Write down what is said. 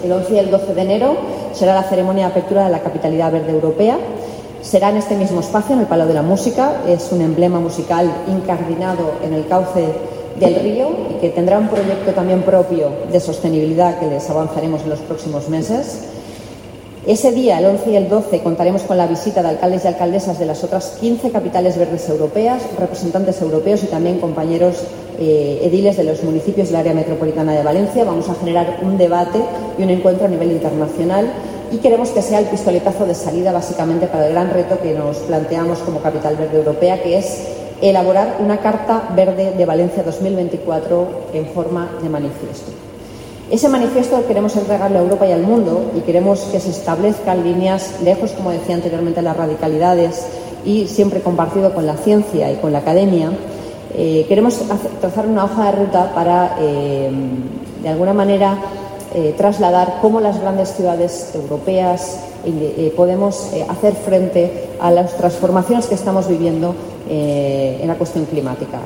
El 11 y el 12 de enero será la ceremonia de apertura de la Capitalidad Verde Europea. Será en este mismo espacio, en el Palau de la Música. Es un emblema musical incardinado en el cauce del río y que tendrá un proyecto también propio de sostenibilidad que les avanzaremos en los próximos meses. Ese día, el 11 y el 12, contaremos con la visita de alcaldes y alcaldesas de las otras 15 capitales verdes europeas, representantes europeos y también compañeros ediles de los municipios del área metropolitana de Valencia. Vamos a generar un debate y un encuentro a nivel internacional y queremos que sea el pistoletazo de salida básicamente para el gran reto que nos planteamos como capital verde europea, que es elaborar una Carta Verde de Valencia 2024 en forma de manifiesto. Ese manifiesto queremos entregarlo a Europa y al mundo y queremos que se establezcan líneas lejos, como decía anteriormente, de las radicalidades y siempre compartido con la ciencia y con la academia. Queremos trazar una hoja de ruta para, de alguna manera, trasladar cómo las grandes ciudades europeas podemos hacer frente a las transformaciones que estamos viviendo en la cuestión climática.